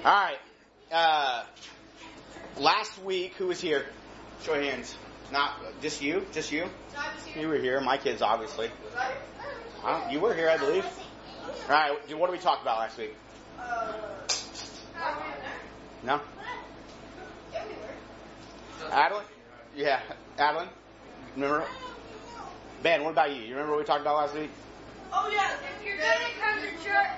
All right. Last week, who was here? Show of hands. Not just you. Just you. You were here. My kids, obviously. You were here, I believe. All right. What did we talk about last week? No. Adeline? Yeah, Adeline. Remember? Ben, what about you? You remember what we talked about last week? Oh yeah. If you're gonna come to church,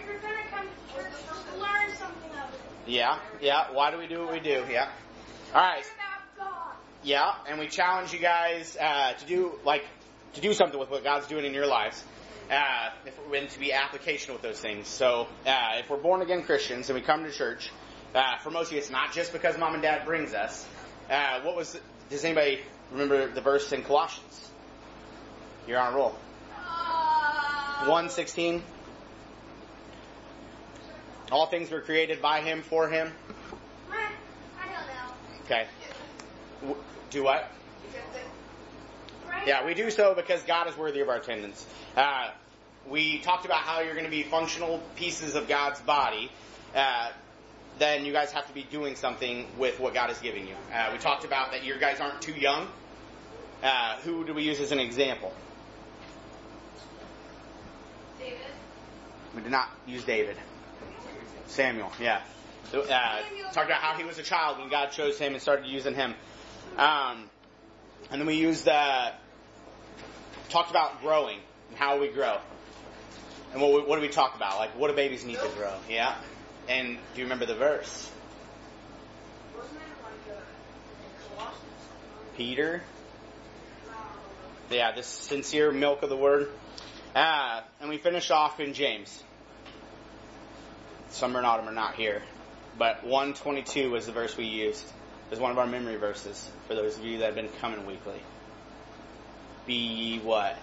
learn something of it. Yeah. Why do we do what we do? Yeah. All right. Yeah, and we challenge you guys to do something with what God's doing in your lives, and to be applicational with those things. So, if we're born again Christians and we come to church, for most of you, it's not just because mom and dad brings us. Does anybody remember the verse in Colossians? You're on a roll. 1:16. All things were created by Him, for Him. I don't know. Okay. Do what? Yeah, we do so because God is worthy of our attendance. We talked about how you're going to be functional pieces of God's body. Then you guys have to be doing something with what God is giving you. We talked about that you guys aren't too young. Who do we use as an example? David. We did not use David. Samuel, yeah. Talked about how he was a child when God chose him and started using him. And then we talked about growing and how we grow. And what do we talk about? Like, what do babies need to grow? Yeah. And do you remember the verse? Wasn't it like Colossians? Peter. Yeah, the sincere milk of the word. And we finish off in James. Summer and autumn are not here. But 1:22 was the verse we used. It was one of our memory verses for those of you that have been coming weekly. Be ye what?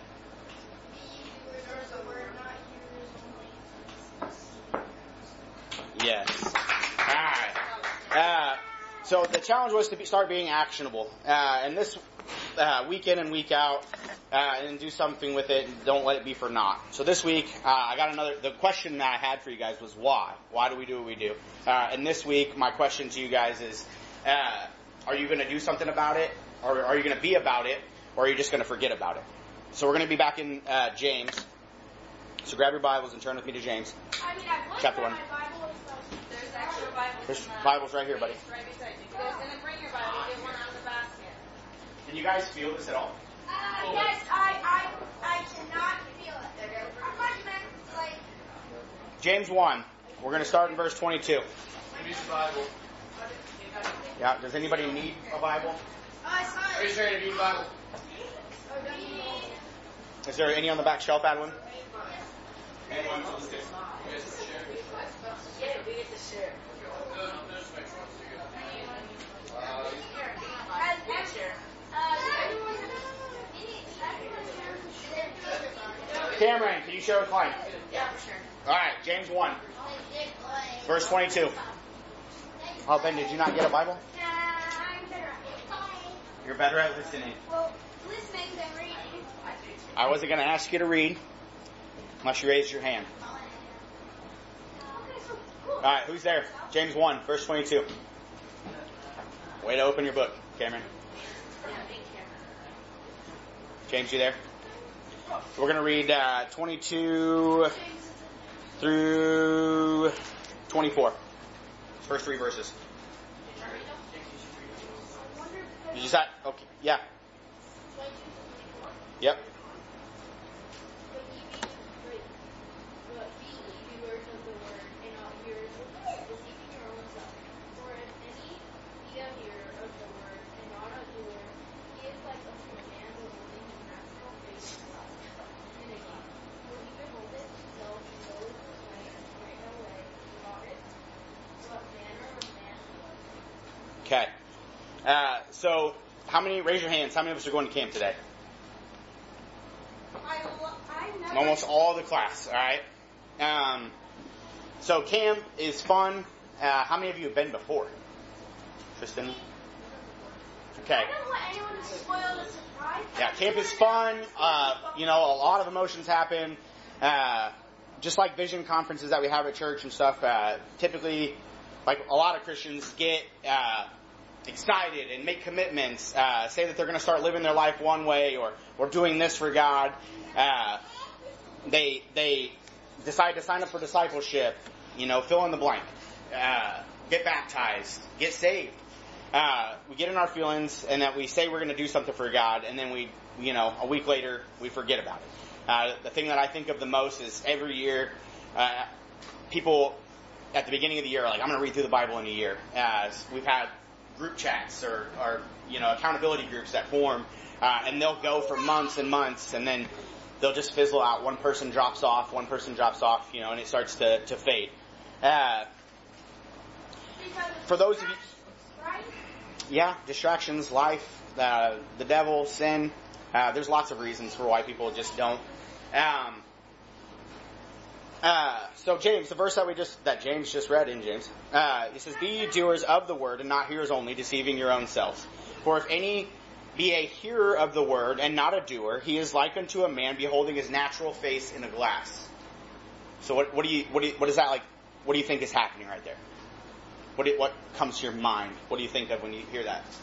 Yes. Alright. So the challenge was to start being actionable. And this week in and week out, and do something with it, and don't let it be for naught. So this week, the question that I had for you guys was why? Why do we do what we do? And this week, my question to you guys is, are you going to do something about it? Or are you going to be about it? Or are you just going to forget about it? So we're going to be back in James. So grab your Bibles and turn with me to James. Chapter 1. There's extra Bibles. There's Bibles right here, buddy. Right beside you. If you guys didn't bring your Bible, get one out of the basket. Can you guys feel this at all? Yes, I cannot feel it. James 1. We're going to start in verse 22. Bible. Yeah, does anybody need a Bible? Raise your hand if you need a Bible. Is there any on the back shelf, Adeline? Anyone? Yeah, we get to share. Cameron, can you share with Klein? Yeah, for sure. All right, James 1, verse 22. Oh, Ben, did you not get a Bible? I'm better at You're better at listening. Well, listening than reading. I wasn't going to ask you to read unless you raised your hand. All right, who's there? James 1, verse 22. Way to open your book, Cameron. James, you there? We're going to read 22 through 24. First 3 verses. You just okay, yeah. Yep. Okay. So, raise your hands, how many of us are going to camp today? Almost all the class, alright? So camp is fun. How many of you have been before? Tristan? Okay. I don't want anyone to spoil the surprise. Yeah, camp is fun. A lot of emotions happen. Just like vision conferences that we have at church and stuff, typically like a lot of Christians, get excited and make commitments, say that they're going to start living their life one way or doing this for God. They decide to sign up for discipleship, fill in the blank, get baptized, get saved. We get in our feelings and that we say we're going to do something for God, and then a week later, we forget about it. The thing that I think of the most is every year, people at the beginning of the year are like, I'm going to read through the Bible in a year. As we've had group chats or accountability groups that form, and they'll go for months and months, and then they'll just fizzle out. One person drops off, and it starts to fade. For those of you, yeah, distractions, life, the devil, sin. There's lots of reasons for why people just don't. So James, the verse that James just read in James, it says, "Be ye doers of the word, and not hearers only, deceiving your own selves. For if any be a hearer of the word, and not a doer, he is like unto a man beholding his natural face in a glass." So what is that like? What do you think is happening right there? What comes to your mind? What do you think of when you hear that?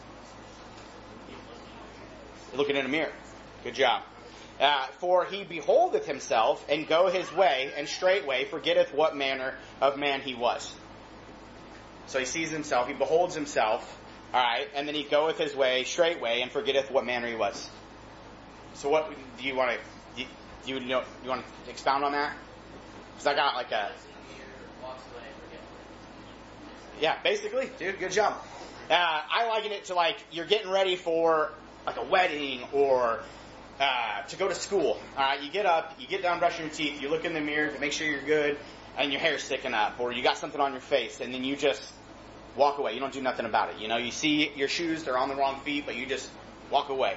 You're looking in a mirror. Good job. For he beholdeth himself, and go his way, and straightway forgetteth what manner of man he was. So he sees himself, he beholds himself, alright, and then he goeth his way straightway, and forgetteth what manner he was. So what do you want to, you want to expound on that? Because I got like a... Yeah, basically, dude, good job. I liken it to like, you're getting ready for like a wedding or to go to school. You get up, you get down brushing your teeth, you look in the mirror to make sure you're good, and your hair's sticking up, or you got something on your face, and then you just walk away. You don't do nothing about it. You see your shoes, they're on the wrong feet, but you just walk away.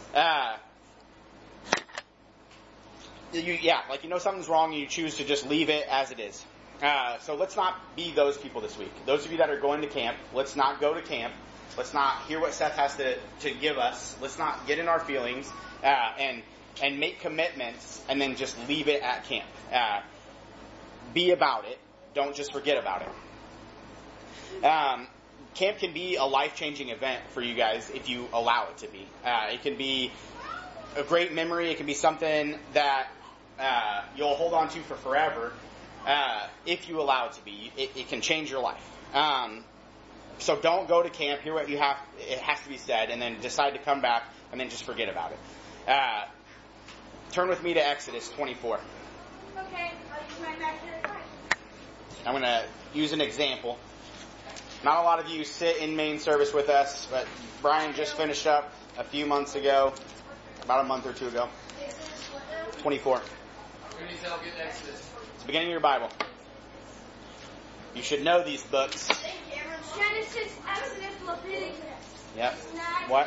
Something's wrong, and you choose to just leave it as it is. So let's not be those people this week. Those of you that are going to camp, let's not go to camp. Let's not hear what Seth has to give us. Let's not get in our feelings and make commitments and then just leave it at camp. Be about it. Don't just forget about it. Camp can be a life-changing event for you guys if you allow it to be. It can be a great memory. It can be something that you'll hold on to for forever. If you allow it to be, it can change your life. So don't go to camp, hear what it has to be said, and then decide to come back, and then just forget about it. Turn with me to Exodus 24. Okay, I'll use my imaginary question. I'm going to use an example. Not a lot of you sit in main service with us, but Brian just finished up a few months ago, about a month or two ago. 24. Who needs help getting Exodus? It's the beginning of your Bible. You should know these books. Genesis, Exodus, Leviticus. Yep. What?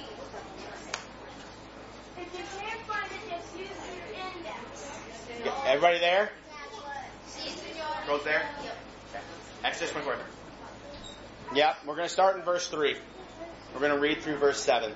If you can't find it, just use your index. Everybody there? Goes there? Exodus 24. Yep. We're going to start in verse 3. We're going to read through verse 7.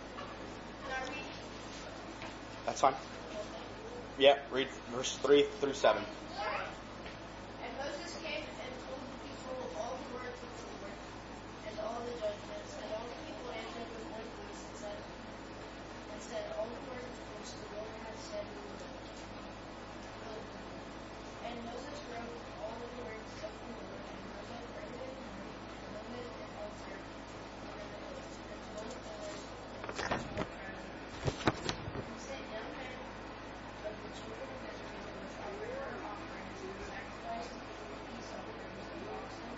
That's fine. Yep. Read verse 3 through 7. And Moses came and told the people all the words of the Lord, and all the judgments, and all the people answered with one voice and said, all the words which the Lord has said we will do. And Moses wrote all the words of the Lord, and Moses read it in the altar under the oaks, and told the pillars and he sent young men of the children of Israel with burnt offerings and sacrifices and peace offerings of oxen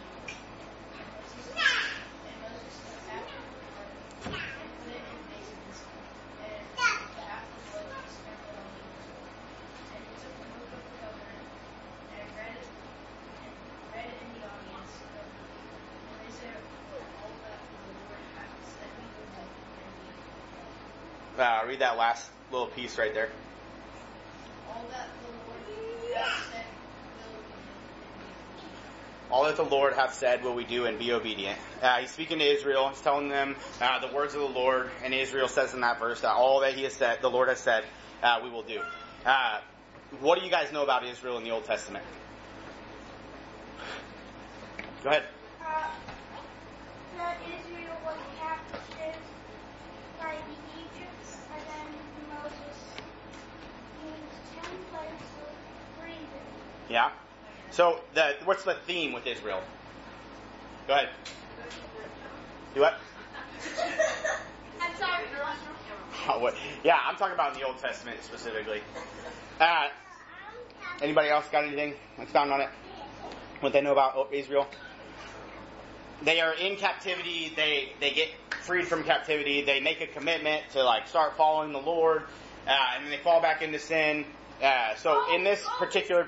and Moses took half of the blood and put it in basins, and the half of the blood he sprinkled on the altar. And he took the book of the covenant and read it in the audience of the people. And they said, all that the Lord hath said we will do, and we will. Read that last little piece right there. All that the Lord hath said will we do, and we will. All that the Lord hath said will we do, and be obedient. He's speaking to Israel. He's telling them the words of the Lord. And Israel says in that verse that all that he has said, the Lord has said, we will do. What do you guys know about Israel in the Old Testament? Go ahead. That Israel was captive by the Egypts, and then Moses used 10 plagues to free them. Yeah. So what's the theme with Israel? Go ahead. Do what? I'm sorry. Oh, what? Yeah, I'm talking about in the Old Testament specifically. Anybody else got anything expound on it? What they know about Israel? They are in captivity. They get freed from captivity. They make a commitment to start following the Lord, and then they fall back into sin. So in this particular,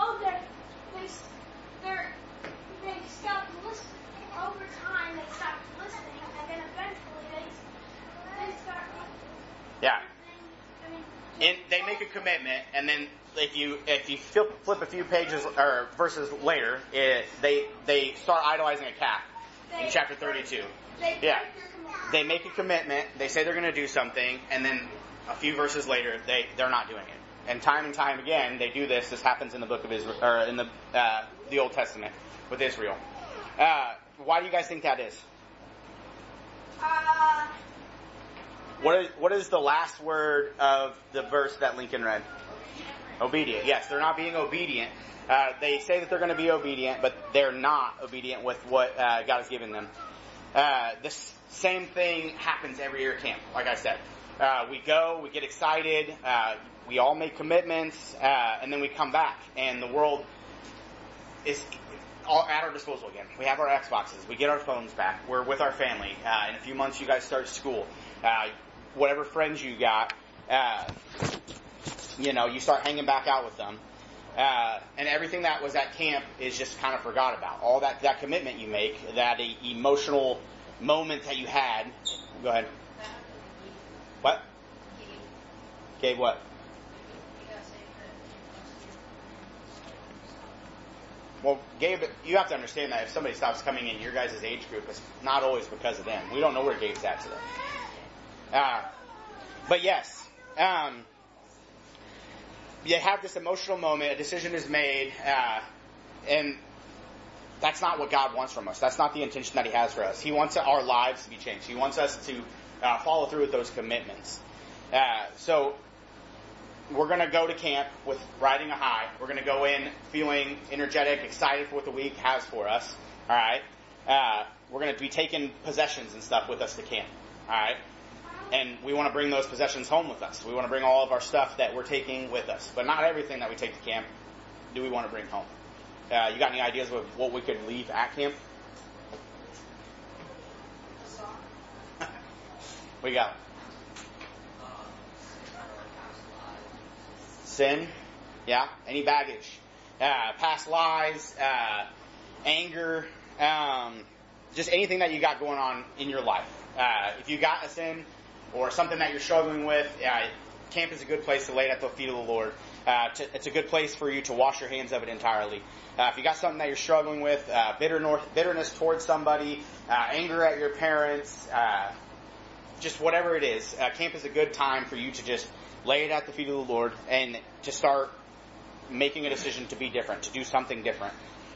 They stopped listening. Over time, they stopped listening, and then eventually they start. yeah, I mean, and they make a commitment, and then if you flip a few pages or verses later, they start idolizing a calf in chapter 32. Yeah, they make a commitment. They say they're going to do something, and then a few verses later, they're not doing it. And time again, they do this. This happens in the book of Israel, or in the Old Testament with Israel. Why do you guys think that is? What is the last word of the verse that Lincoln read? Obedient. Yes, they're not being obedient. They say that they're going to be obedient, but they're not obedient with what God has given them. This same thing happens every year at camp, like I said. We go, we get excited, we all make commitments, and then we come back, and the world is all at our disposal again. We have our Xboxes, we get our phones back, we're with our family. In a few months, you guys start school. Whatever friends you got, you start hanging back out with them. And everything that was at camp is just kind of forgot about. All that commitment you make, that emotional moment that you had. Go ahead. What? Gabe what? Well, Gabe, you have to understand that if somebody stops coming in your guys' age group, it's not always because of them. We don't know where Gabe's at today. But yes, you have this emotional moment, a decision is made, and that's not what God wants from us. That's not the intention that He has for us. He wants our lives to be changed. He wants us to follow through with those commitments. So we're going to go to camp with riding a high. We're going to go in feeling energetic, excited for what the week has for us. All right. We're going to be taking possessions and stuff with us to camp. All right. And we want to bring those possessions home with us. We want to bring all of our stuff that we're taking with us. But not everything that we take to camp do we want to bring home. You got any ideas of what we could leave at camp? What you got? Sin? Yeah. Any baggage? Past lies, anger, just anything that you got going on in your life. If you got a sin or something that you're struggling with, camp is a good place to lay it at the feet of the Lord. It's a good place for you to wash your hands of it entirely. If you got something that you're struggling with, bitterness towards somebody, anger at your parents, just whatever it is, camp is a good time for you to just lay it at the feet of the Lord and to start making a decision to be different, to do something different.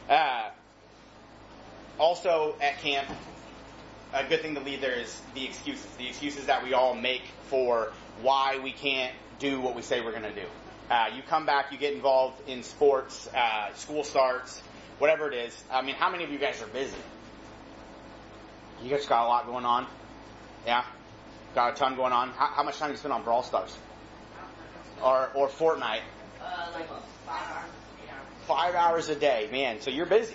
Also at camp, a good thing to leave there is the excuses that we all make for why we can't do what we say we're going to do. You come back, you get involved in sports, school starts, whatever it is. I mean, how many of you guys are busy? You guys got a lot going on? Yeah? Got a ton going on? How much time do you spend on Brawl Stars? Or Fortnite? Like 5 hours. 5 hours a day, man. So you're busy.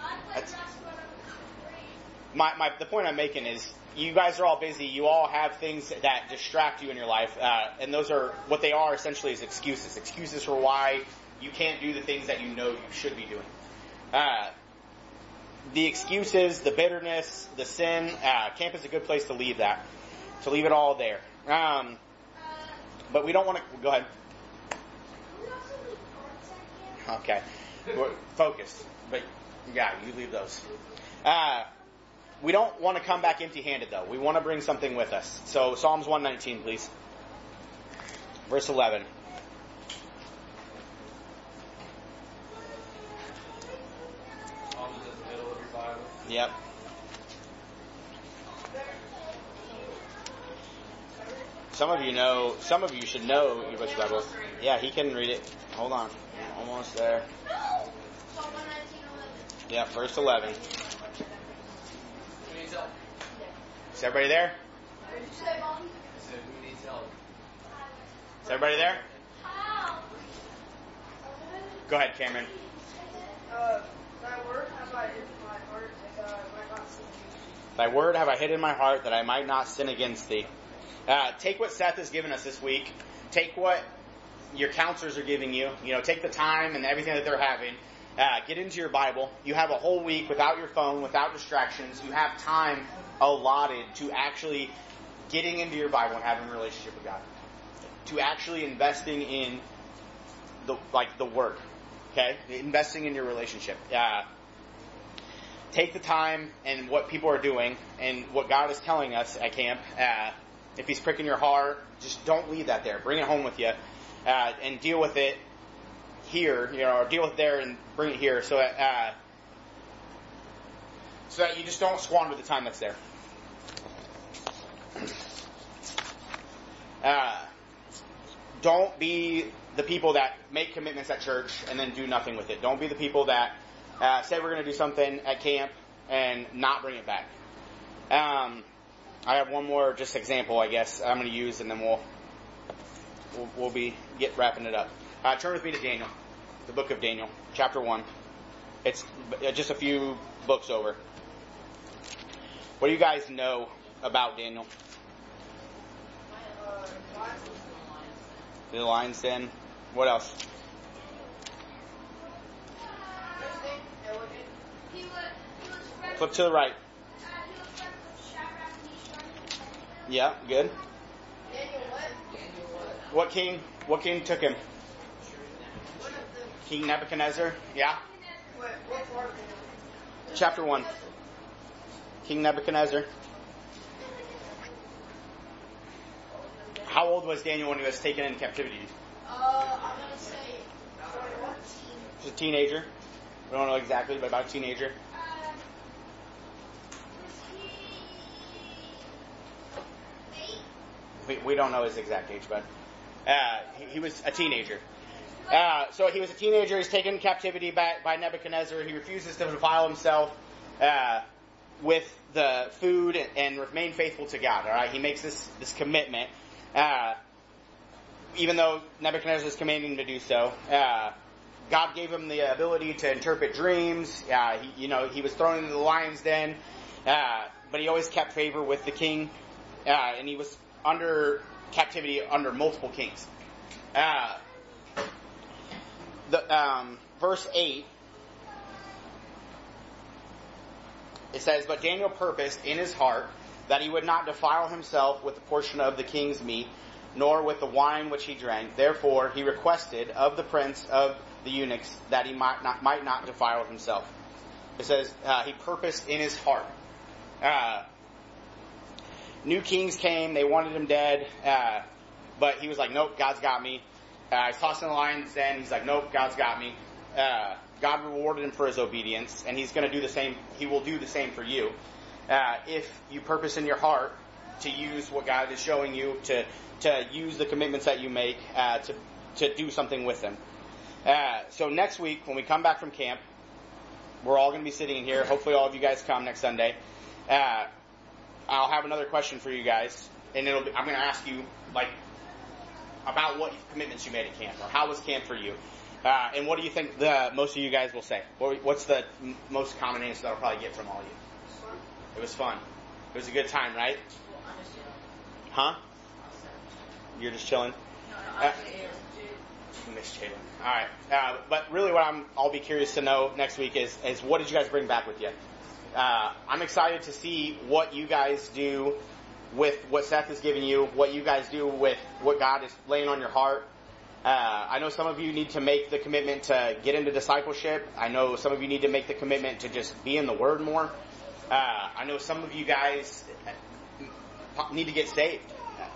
The point I'm making is you guys are all busy. You all have things that distract you in your life. And those are, what they are essentially is excuses. Excuses for why you can't do the things that you know you should be doing. The excuses, the bitterness, the sin, camp is a good place to leave that. To leave it all there. But we don't want to, go ahead. Okay. Focus. But yeah, you leave those. We don't want to come back empty-handed, though. We want to bring something with us. So Psalms 119, please. Verse 11. Psalms is in the middle of your Bible. Yep. Some of you should know your book's Bible. Yeah, he can read it. Hold on. Almost there. Yeah, verse 11. Who needs help? Is everybody there? What did you say, Mom? I said, who needs help? Is everybody there? Go ahead, Cameron. Thy word have I hid in my heart that I might not sin against thee. Thy word have I hid in my heart that I might not sin against thee. Take what Seth has given us this week. Take what your counselors are giving you. Take the time and everything that they're having. Get into your Bible. You have a whole week without your phone, without distractions. You have time allotted to actually getting into your Bible and having a relationship with God. To actually investing in the Word. Okay? Investing in your relationship. Take the time and what people are doing and what God is telling us at camp. If He's pricking your heart, just don't leave that there. Bring it home with you and deal with it here, or deal with it there and bring it here so that you just don't squander the time that's there. Don't be the people that make commitments at church and then do nothing with it. Don't be the people that say we're going to do something at camp and not bring it back. I have one more just example, I guess, I'm going to use, and then we'll be wrapping it up. Turn with me to Daniel, the book of Daniel, chapter 1. It's just a few books over. What do you guys know about Daniel? The lion's den. What else? Flip to the right. Yeah, good. What king took him? King Nebuchadnezzar. Yeah. Chapter 1. King Nebuchadnezzar. How old was Daniel when he was taken in captivity? I'm gonna say 14. He was a teenager. We don't know exactly, but about a teenager. We don't know his exact age, but he was a teenager. So he was a teenager. He's taken in captivity by Nebuchadnezzar. He refuses to defile himself with the food and remain faithful to God. All right, he makes this commitment, even though Nebuchadnezzar is commanding him to do so. God gave him the ability to interpret dreams. He was thrown into the lion's den, but he always kept favor with the king, and he was under captivity under multiple kings. Verse 8, it says, "But Daniel purposed in his heart that he would not defile himself with the portion of the king's meat, nor with the wine which he drank. Therefore he requested of the prince of the eunuchs that he might not defile himself." It says he purposed in his heart. New kings came, they wanted him dead, but he was like, nope, God's got me. He's tossed in the lion's den, he's like, nope, God's got me. God rewarded him for his obedience, and he's going to do the same, he will do the same for you. If you purpose in your heart to use what God is showing you, to use the commitments that you make, to do something with them. So next week, when we come back from camp, we're all going to be sitting in here. Hopefully all of you guys come next Sunday. I'll have another question for you guys, and I'm going to ask you, about what commitments you made at camp, or how was camp for you? And what do you think most of you guys will say? What's the most common answer that I'll probably get from all of you? It was fun. It was a good time, right? Huh? You're just chilling? Miss Jalen. All right. But really what I'll be curious to know next week is what did you guys bring back with you? I'm excited to see what you guys do with what Seth has given you, what you guys do with what God is laying on your heart. I know some of you need to make the commitment to get into discipleship. I know some of you need to make the commitment to just be in the Word more. I know some of you guys need to get saved.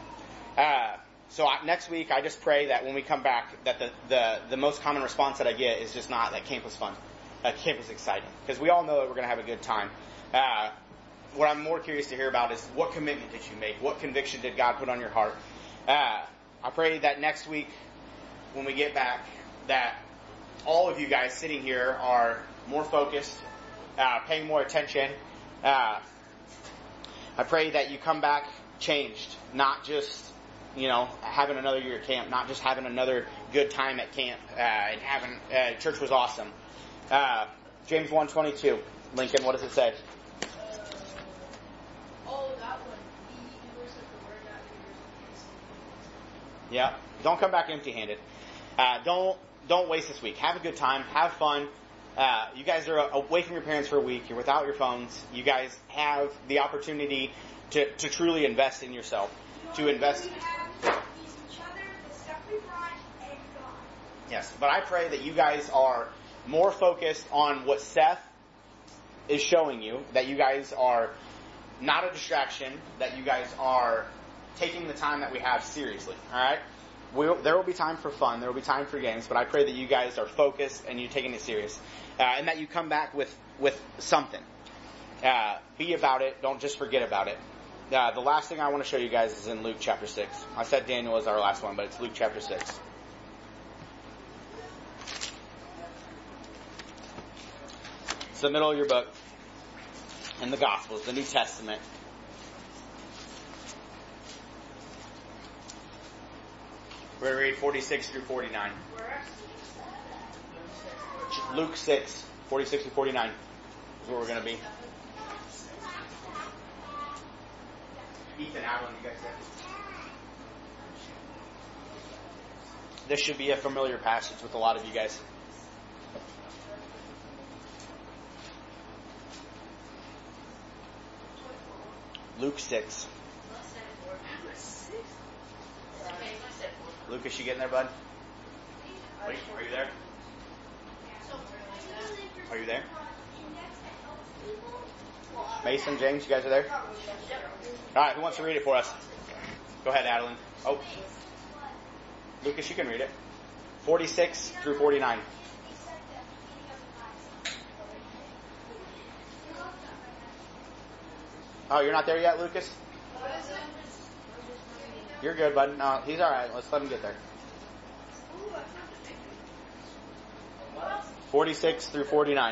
So next week, I just pray that when we come back, that the most common response that I get is just not that camp was fun. Camp was exciting. Because we all know that we're going to have a good time. What I'm more curious to hear about is what commitment did you make? What conviction did God put on your heart? I pray that next week when we get back that all of you guys sitting here are more focused, paying more attention. I pray that you come back changed, not just, having another year at camp, not just having another good time at camp, and having, church was awesome. James 1:22. Lincoln, what does it say? That one. He works at the word that Yeah. Don't come back empty-handed. Don't waste this week. Have a good time. Have fun. You guys are away from your parents for a week. You're without your phones. You guys have the opportunity to truly invest in yourself. To invest. We have is each other, the stuff we brought, and God. Yes, but I pray that you guys are more focused on what Seth is showing you, that you guys are not a distraction, that you guys are taking the time that we have seriously, alright? There will be time for fun, there will be time for games, but I pray that you guys are focused and you're taking it serious. And that you come back with something. Be about it, don't just forget about it. The last thing I want to show you guys is in Luke chapter 6. I said Daniel was our last one, but it's Luke chapter 6. It's the middle of your book. In the Gospels, the New Testament. We're going to read 46 through 49. Luke 6, 46 through 49 is where we're going to be. Ethan, Alan, you guys there? This should be a familiar passage with a lot of you guys. Luke 6. Lucas, you getting there, bud? Wait, are you there? Are you there? Mason, James, you guys are there? Alright, who wants to read it for us? Go ahead, Adeline. Oh. Lucas, you can read it. 46 through 49. Oh, you're not there yet, Lucas? You're good, bud. No, he's alright. Let's let him get there. 46 through 49.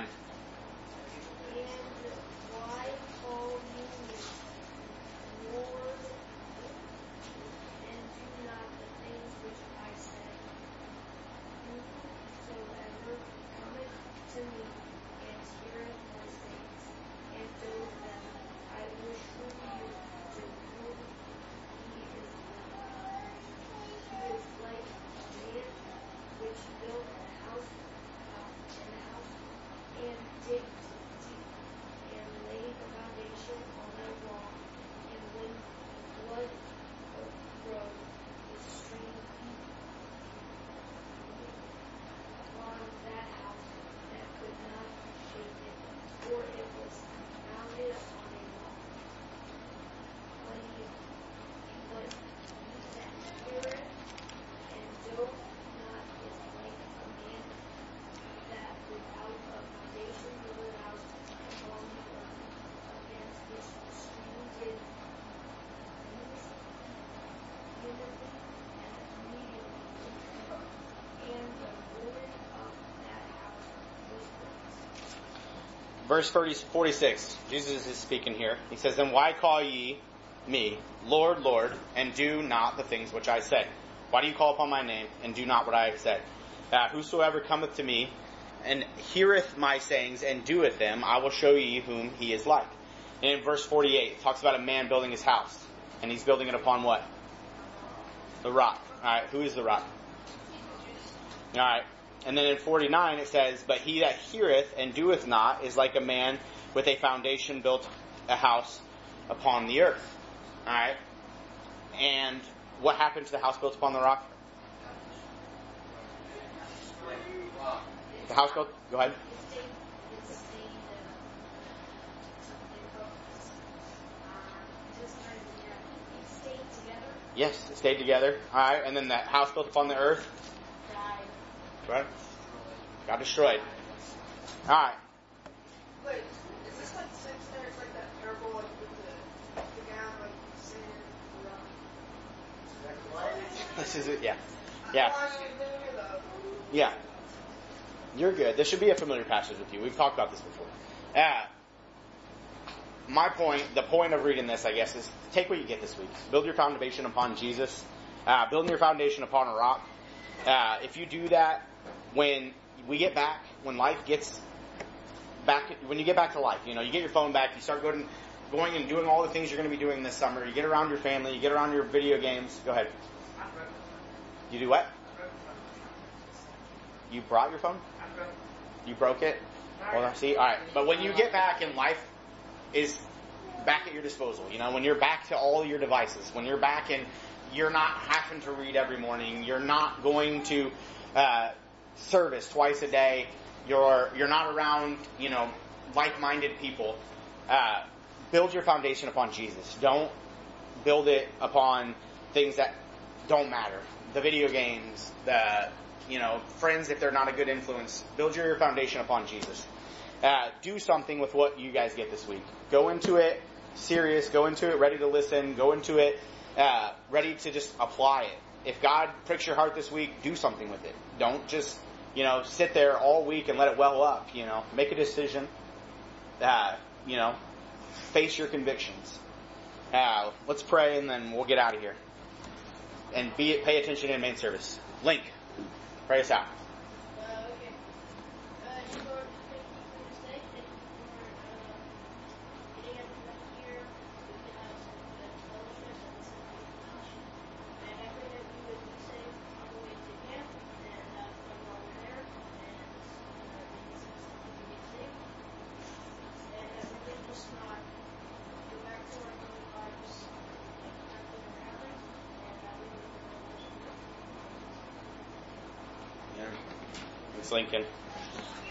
Verse 46, Jesus is speaking here. He says, "Then why call ye me, Lord, Lord, and do not the things which I say? Why do you call upon my name, and do not what I have said? Whosoever cometh to me, and heareth my sayings, and doeth them, I will show ye whom he is like." And in verse 48, it talks about a man building his house. And he's building it upon what? The rock. Alright, who is the rock? Alright. And then in 49 it says, "But he that heareth and doeth not is like a man with a foundation built a house upon the earth." Alright? And what happened to the house built upon the rock? The house built? Go ahead. Yes, it stayed together. Alright, and then the house built upon the earth? Right? Got destroyed. Alright. Wait, is this like six there? It's like that parable like with the guy like singing around. This is it. Yeah. Yeah. Oh, I didn't hear that. Yeah. You're good. This should be a familiar passage with you. We've talked about this before. My point, the point of reading this, I guess, is take what you get this week. Build your foundation upon Jesus. Building your foundation upon a rock. If you do that, when we get back, when life gets back, when you get back to life, you get your phone back, you start going and doing all the things you're going to be doing this summer. You get around your family, you get around your video games. Go ahead. You do what? You brought your phone? You broke it? Well, see? Alright. But when you get back and life is back at your disposal, when you're back to all your devices, when you're back and you're not having to read every morning, you're not going to service twice a day, you're not around, like-minded people, build your foundation upon Jesus. Don't build it upon things that don't matter. The video games, the friends if they're not a good influence. Build your foundation upon Jesus. Do something with what you guys get this week. Go into it serious. Go into it ready to listen. Go into it ready to just apply it. If God pricks your heart this week, do something with it. Don't just sit there all week and let it well up. Make a decision. Face your convictions. Let's pray and then we'll get out of here. And pay attention in main service. Link, pray us out. Okay. Lord, thank you for this day. Thank you for getting everyone here. We can have some good fellowship and some good fellowship. And I pray that we would be safe on the way to camp and from while we're there. And maybe some get safe. And that we would just not go back to our daily lives like nothing happened. And that we would worship. Thanks, Lincoln.